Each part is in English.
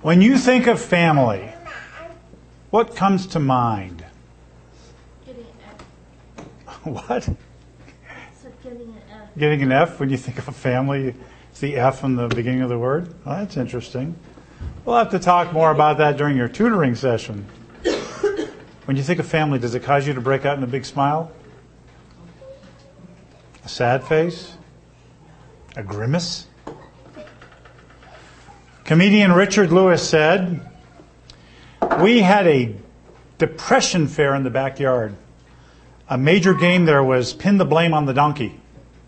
When you think of family, what comes to mind? Getting an F. What? So getting an F. Getting an F when you think of a family? It's the F in the beginning of the word? Well, that's interesting. We'll have to talk more about that during your tutoring session. When you think of family, does it cause you to break out in a big smile? A sad face? A grimace? Comedian Richard Lewis said, "We had a depression fair in the backyard. A major game there was pin the blame on the donkey."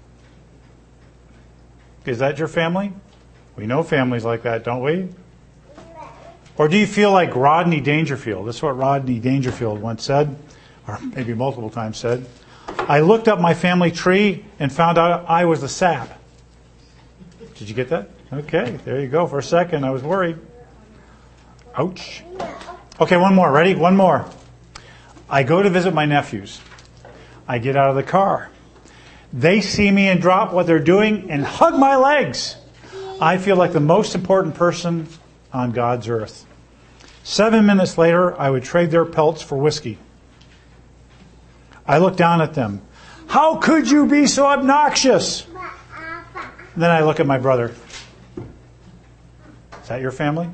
Is that your family? We know families like that, don't we? Or do you feel like Rodney Dangerfield? This is what Rodney Dangerfield once said, or maybe multiple times said. "I looked up my family tree and found out I was the sap." Did you get that? Okay, there you go. For a second, I was worried. Ouch. Okay, one more. Ready? One more. I go to visit my nephews. I get out of the car. They see me and drop what they're doing and hug my legs. I feel like the most important person on God's earth. 7 minutes later, I would trade their pelts for whiskey. I look down at them. "How could you be so obnoxious?" Then I look at my brother. Is that your family?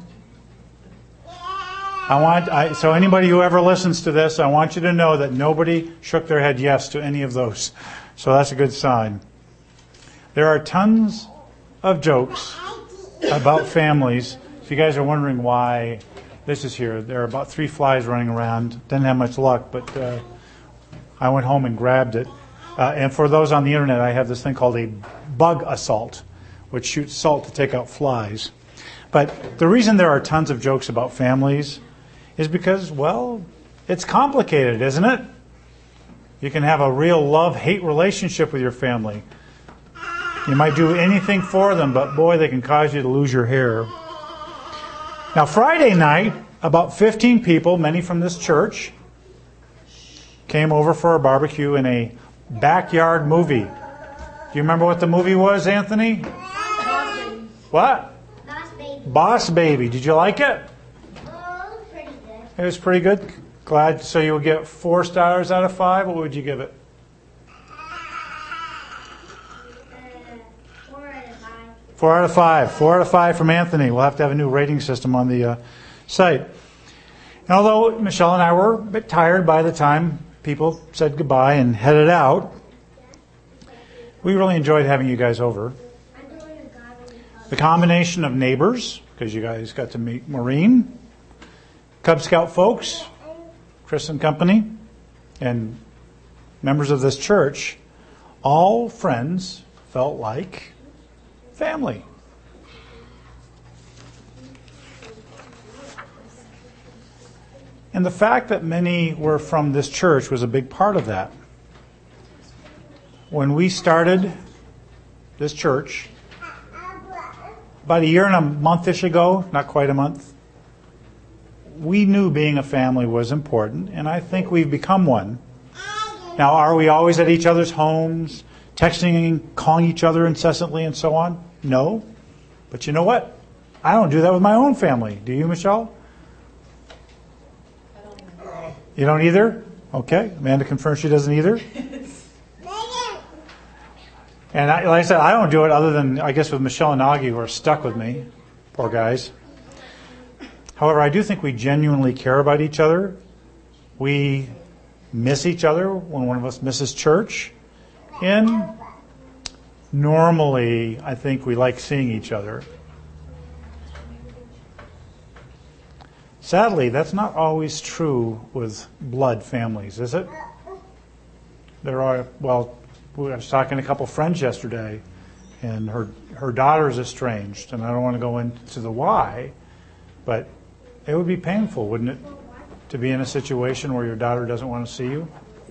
So anybody who ever listens to this, I want you to know that nobody shook their head yes to any of those. So that's a good sign. There are tons of jokes about families. If you guys are wondering why this is here, there are about 3 flies running around. Didn't have much luck, but I went home and grabbed it. And for those on the internet, I have this thing called a bug assault, which shoots salt to take out flies. But the reason there are tons of jokes about families is because, well, it's complicated, isn't it? You can have a real love-hate relationship with your family. You might do anything for them, but boy, they can cause you to lose your hair. Now, Friday night, about 15 people, many from this church, came over for a barbecue in a backyard movie. Do you remember what the movie was, Anthony? Boss Baby. What? Boss Baby. Boss Baby. Did you like it? Oh, pretty good. It was pretty good. Glad. So you'll get 4 stars out of 5. What would you give it? 4 out of 5. 4 out of 5. 4 out of 5 from Anthony. We'll have to have a new rating system on the site. And although Michelle and I were a bit tired by the time people said goodbye and headed out, we really enjoyed having you guys over. The combination of neighbors, because you guys got to meet Maureen, Cub Scout folks, Chris and company, and members of this church, all friends, felt like family. And the fact that many were from this church was a big part of that. When we started this church, about a year and a month-ish ago, not quite a month, we knew being a family was important, and I think we've become one. Now, are we always at each other's homes, texting and calling each other incessantly and so on? No. But you know what? I don't do that with my own family. Do you, Michelle? You don't either? Okay. Amanda confirms she doesn't either. And like I said, I don't do it other than, I guess, with Michelle and Augie, who are stuck with me. Poor guys. However, I do think we genuinely care about each other. We miss each other when one of us misses church. And normally, I think we like seeing each other. Sadly, that's not always true with blood families, is it? There are, well, I was talking to a couple friends yesterday, and her daughter's estranged, and I don't want to go into the why, but it would be painful, wouldn't it, to be in a situation where your daughter doesn't want to see you?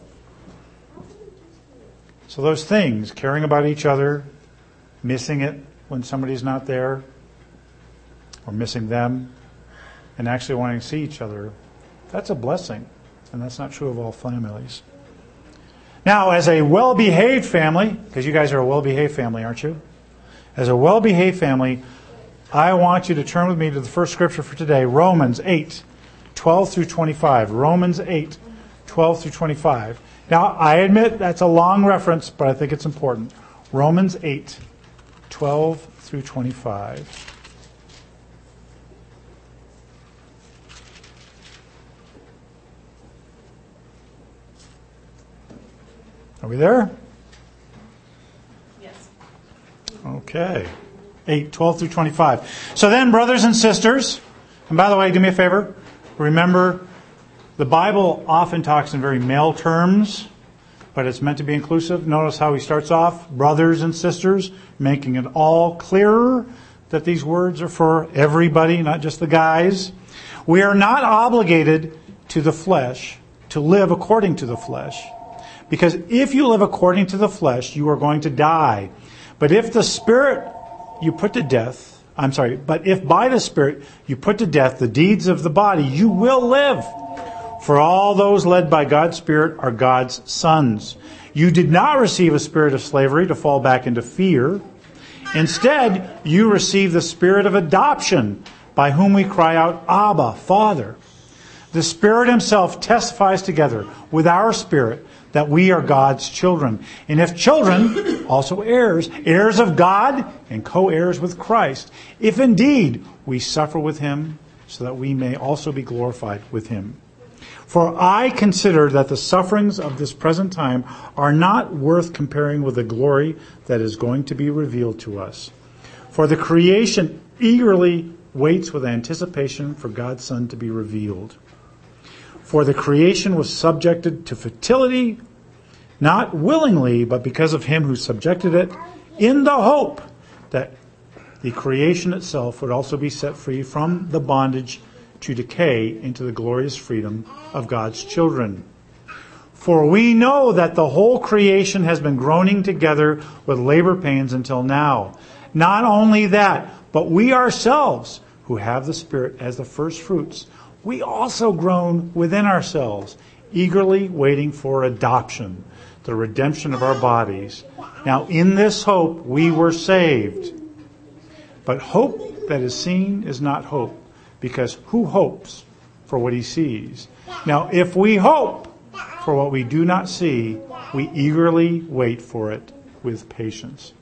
So those things, caring about each other, missing it when somebody's not there, or missing them, and actually wanting to see each other, that's a blessing, and that's not true of all families. Now, as a well-behaved family, because you guys are a well-behaved family, aren't you? As a well-behaved family, I want you to turn with me to the first scripture for today, Romans 8, 12 through 25. Romans 8, 12 through 25. Now, I admit that's a long reference, but I think it's important. Romans 8, 12 through 25. Are we there? Yes. Okay. 8, 12 through 25. So then, brothers and sisters, and by the way, do me a favor. Remember, the Bible often talks in very male terms, but it's meant to be inclusive. Notice how he starts off, brothers and sisters, making it all clearer that these words are for everybody, not just the guys. We are not obligated to the flesh to live according to the flesh. Because if you live according to the flesh, you are going to die. But if the Spirit you put to death, but if by the Spirit you put to death the deeds of the body, you will live. For all those led by God's Spirit are God's sons. You did not receive a spirit of slavery to fall back into fear. Instead, you received the spirit of adoption, by whom we cry out, Abba, Father. The Spirit Himself testifies together with our spirit that we are God's children. And if children, also heirs, heirs of God and co-heirs with Christ, if indeed we suffer with Him, so that we may also be glorified with Him. For I consider that the sufferings of this present time are not worth comparing with the glory that is going to be revealed to us. For the creation eagerly waits with anticipation for God's Son to be revealed. For the creation was subjected to fertility, not willingly, but because of Him who subjected it, in the hope that the creation itself would also be set free from the bondage to decay into the glorious freedom of God's children. For we know that the whole creation has been groaning together with labor pains until now. Not only that, but we ourselves, who have the Spirit as the first fruits, we also groan within ourselves, eagerly waiting for adoption, the redemption of our bodies. Now in this hope we were saved. But hope that is seen is not hope, because who hopes for what he sees? Now if we hope for what we do not see, we eagerly wait for it with patience.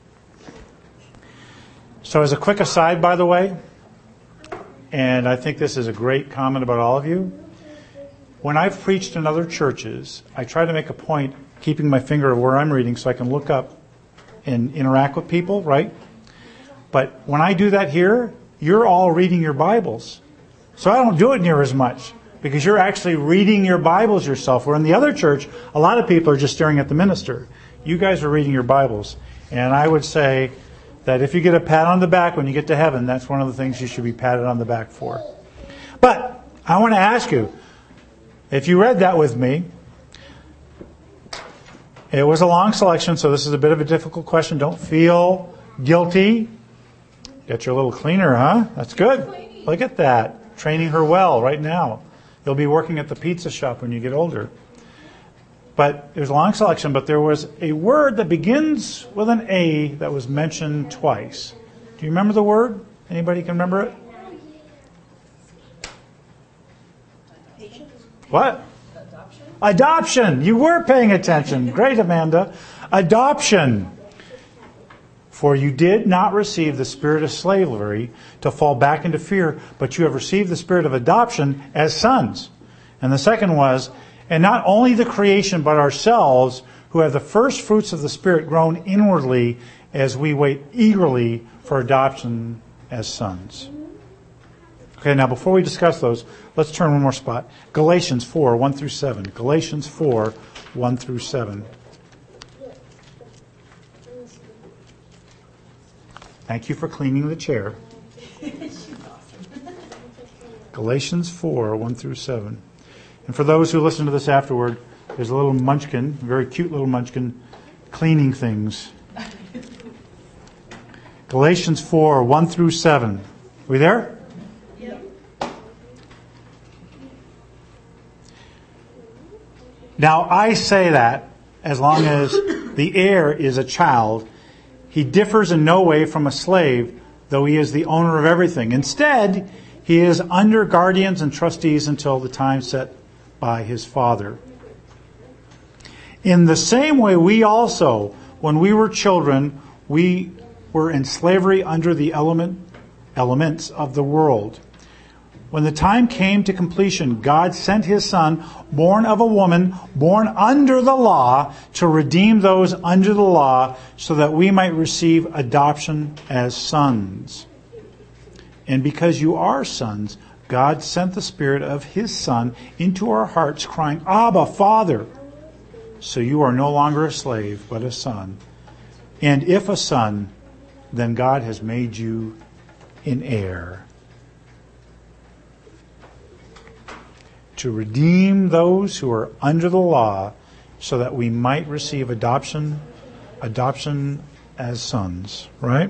So as a quick aside, by the way, and I think this is a great comment about all of you, when I've preached in other churches, I try to make a point keeping my finger where I'm reading so I can look up and interact with people, right? But when I do that here, you're all reading your Bibles. So I don't do it near as much because you're actually reading your Bibles yourself. Where in the other church, a lot of people are just staring at the minister. You guys are reading your Bibles. And I would say that if you get a pat on the back when you get to heaven, that's one of the things you should be patted on the back for. But I want to ask you, if you read that with me, it was a long selection, so this is a bit of a difficult question. Don't feel guilty. Get your little cleaner, huh? That's good. Look at that. Training her well right now. You'll be working at the pizza shop when you get older. But there's a long selection, but there was a word that begins with an A that was mentioned twice. Do you remember the word? Anybody can remember it? What? Adoption. You were paying attention. Great, Amanda. Adoption. For you did not receive the spirit of slavery to fall back into fear, but you have received the spirit of adoption as sons. And the second was, and not only the creation, but ourselves, who have the first fruits of the Spirit, grown inwardly as we wait eagerly for adoption as sons. Okay, now before we discuss those, let's turn one more spot. Galatians 4, 1 through 7. Galatians 4, 1 through 7. Thank you for cleaning the chair. Galatians 4, 1 through 7. And for those who listen to this afterward, there's a little munchkin, a very cute little munchkin, cleaning things. Galatians 4, 1 through 7. Are we there? Yep. Now, I say that as long as the heir is a child, he differs in no way from a slave, though he is the owner of everything. Instead, he is under guardians and trustees until the time set by his Father. In the same way, we also, when we were children, we were in slavery under the elements of the world. When the time came to completion, God sent his Son, born of a woman, born under the law, to redeem those under the law, so that we might receive adoption as sons. And because you are sons, God sent the Spirit of his Son into our hearts, crying, Abba, Father. So you are no longer a slave, but a son. And if a son, then God has made you an heir. To redeem those who are under the law, so that we might receive adoption as sons, right?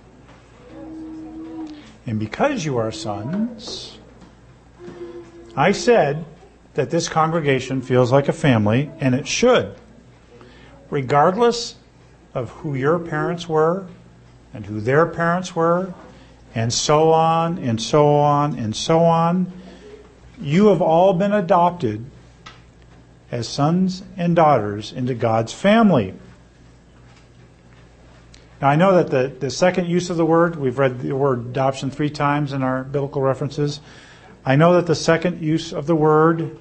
And because you are sons, I said that this congregation feels like a family, and it should. Regardless of who your parents were, and who their parents were, and so on, and so on, and so on, you have all been adopted as sons and daughters into God's family. Now, I know that the second use of the word, we've read the word adoption 3 times in our biblical references. I know that the second use of the word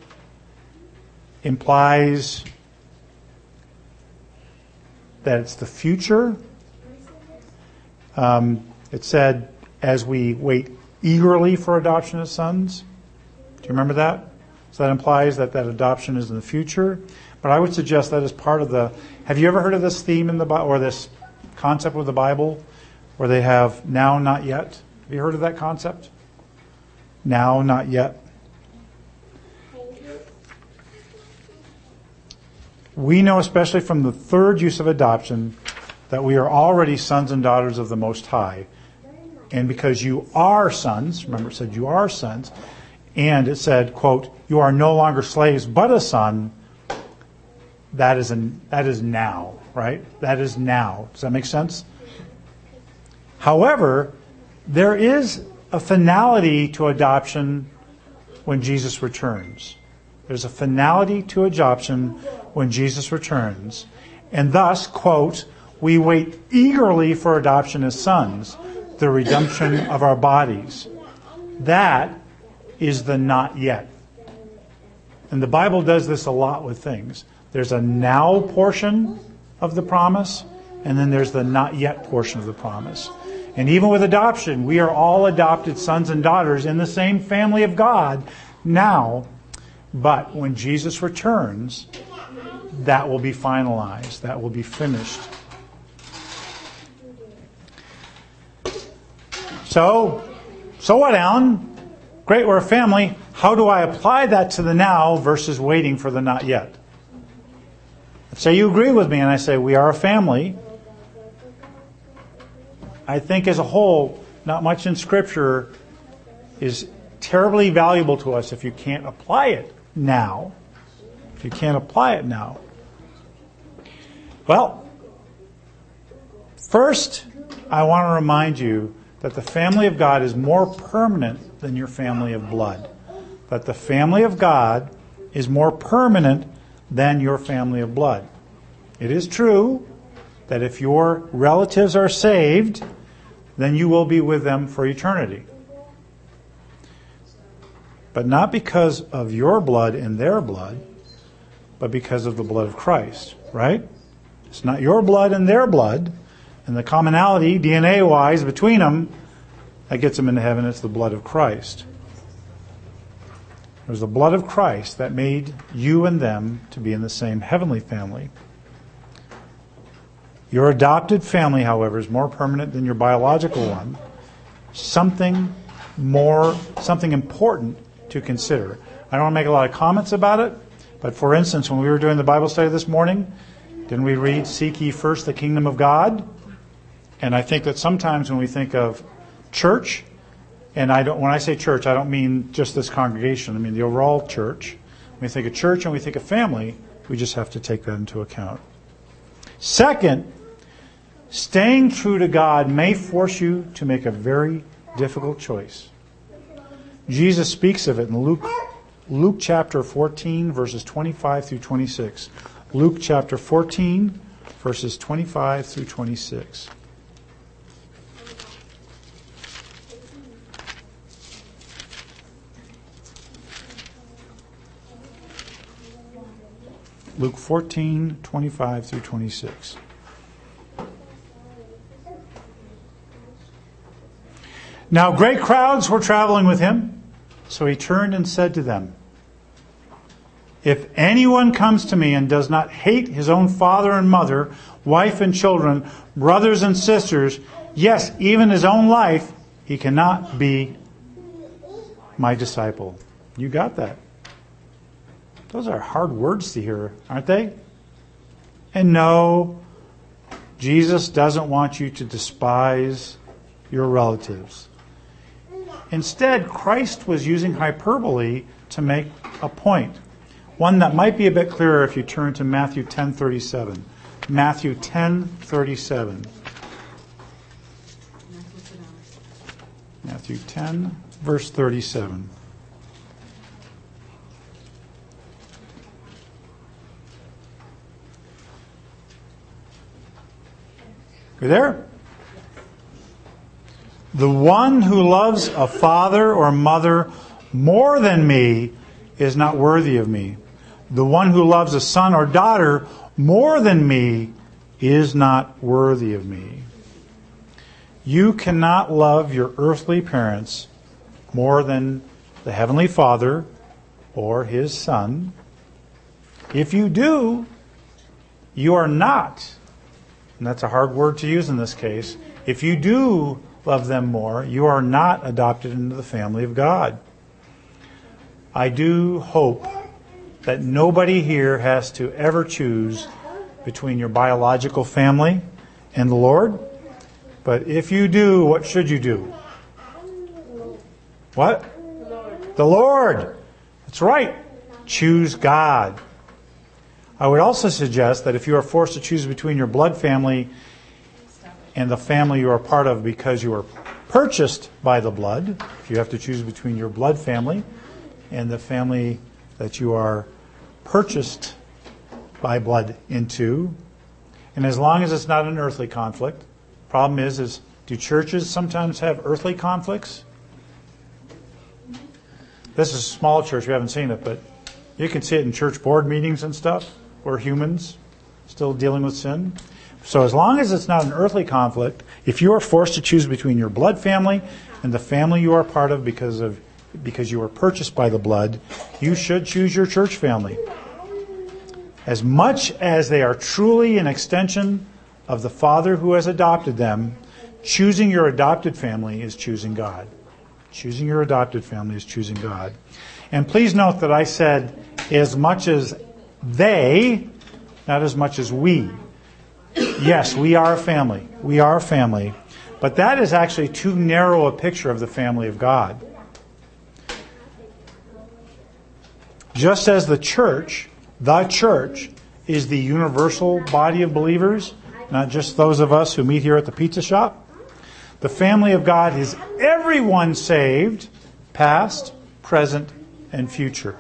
implies that it's the future. It said, as we wait eagerly for adoption as sons. Do you remember that? So that implies that adoption is in the future. But I would suggest that is part of the... Have you ever heard of this theme in the Bible, or this concept with the Bible, where they have now, not yet? Have you heard of that concept? Now, not yet. We know, especially from the third use of adoption, that we are already sons and daughters of the Most High. And because you are sons, remember it said you are sons, and it said, quote, you are no longer slaves but a son, that is now, right? That is now. Does that make sense? However, there is a finality to adoption when Jesus returns. There's a finality to adoption when Jesus returns. And thus, quote, we wait eagerly for adoption as sons, the redemption of our bodies. That is the not yet. And the Bible does this a lot with things. There's a now portion of the promise, and then there's the not yet portion of the promise. And even with adoption, we are all adopted sons and daughters in the same family of God now. But when Jesus returns, that will be finalized. That will be finished. So what, Alan? Great, we're a family. How do I apply that to the now versus waiting for the not yet? Let's say you agree with me and I say we are a family. I think as a whole, not much in Scripture is terribly valuable to us if you can't apply it now. If you can't apply it now. Well, first, I want to remind you that the family of God is more permanent than your family of blood. That the family of God is more permanent than your family of blood. It is true that if your relatives are saved, then you will be with them for eternity. But not because of your blood and their blood, but because of the blood of Christ, right? It's not your blood and their blood, and the commonality, DNA-wise, between them, that gets them into heaven. It's the blood of Christ. It was the blood of Christ that made you and them to be in the same heavenly family. Your adopted family, however, is more permanent than your biological one. Something important to consider. I don't want to make a lot of comments about it, but for instance, when we were doing the Bible study this morning, didn't we read, "Seek ye first the kingdom of God"? And I think that sometimes when we think of church, and when I say church, I don't mean just this congregation, I mean the overall church. When we think of church and we think of family, we just have to take that into account. Second, Staying true to God may force you to make a very difficult choice. Jesus speaks of it in Luke chapter 14, verses 25 through 26. Luke chapter 14, verses 25 through 26. Luke 14, 25 through 26. Now great crowds were traveling with him, so he turned and said to them, "If anyone comes to me and does not hate his own father and mother, wife and children, brothers and sisters, yes, even his own life, he cannot be my disciple." You got that? Those are hard words to hear, aren't they? And no, Jesus doesn't want you to despise your relatives. Instead, Christ was using hyperbole to make a point. One that might be a bit clearer if you turn to Matthew 10:37. Matthew 10:37. Matthew 10, verse 37. You there? "The one who loves a father or mother more than me is not worthy of me. The one who loves a son or daughter more than me is not worthy of me." You cannot love your earthly parents more than the Heavenly Father or His Son. If you do, you are not, and that's a hard word to use in this case, if you do love them more, you are not adopted into the family of God. I do hope that nobody here has to ever choose between your biological family and the Lord. But if you do, what should you do? What? The Lord. That's right. Choose God. I would also suggest that if you are forced to choose between your blood family and the family you are part of because you are purchased by the blood, if you have to choose between your blood family and the family that you are purchased by blood into, and as long as it's not an earthly conflict. Problem is do churches sometimes have earthly conflicts? This is a small church, we haven't seen it, but you can see it in church board meetings and stuff. We're humans still dealing with sin. So as long as it's not an earthly conflict, if you are forced to choose between your blood family and the family you are part of because you were purchased by the blood, you should choose your church family. As much as they are truly an extension of the Father who has adopted them, choosing your adopted family is choosing God. Choosing your adopted family is choosing God. And please note that I said as much as they, not as much as we. Yes, we are a family. We are a family. But that is actually too narrow a picture of the family of God. Just as the church is the universal body of believers, not just those of us who meet here at the pizza shop, the family of God is everyone saved, past, present, and future.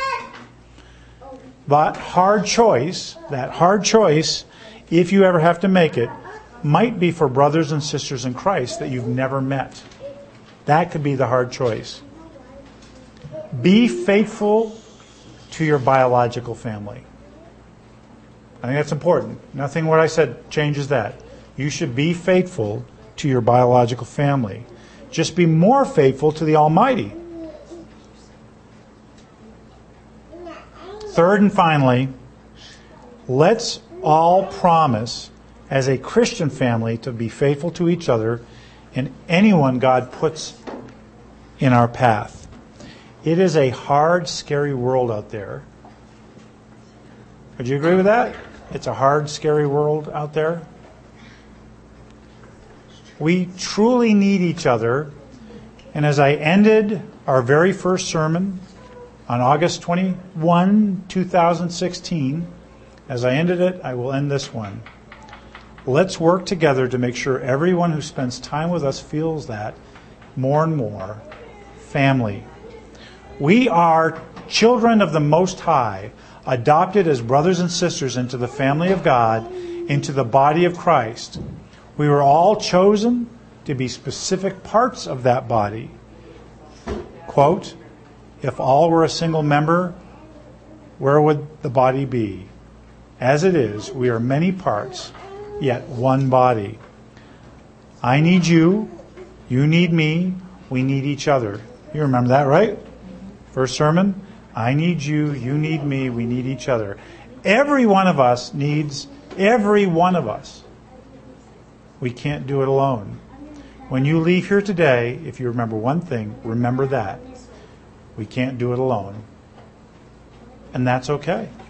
That hard choice, if you ever have to make it, might be for brothers and sisters in Christ that you've never met. That could be the hard choice. Be faithful to your biological family. I think that's important. Nothing what I said changes that. You should be faithful to your biological family. Just be more faithful to the Almighty. Third and finally, let's all promise as a Christian family to be faithful to each other and anyone God puts in our path. It is a hard, scary world out there. Would you agree with that? It's a hard, scary world out there. We truly need each other. And as I ended our very first sermon on August 21, 2016, as I ended it, I will end this one. Let's work together to make sure everyone who spends time with us feels that more and more. Family. We are children of the Most High, adopted as brothers and sisters into the family of God, into the body of Christ. We were all chosen to be specific parts of that body. Quote, if all were a single member, where would the body be? As it is, we are many parts, yet one body. I need you, you need me, we need each other. You remember that, right? First sermon, I need you, you need me, we need each other. Every one of us needs every one of us. We can't do it alone. When you leave here today, if you remember one thing, remember that. We can't do it alone. And that's okay.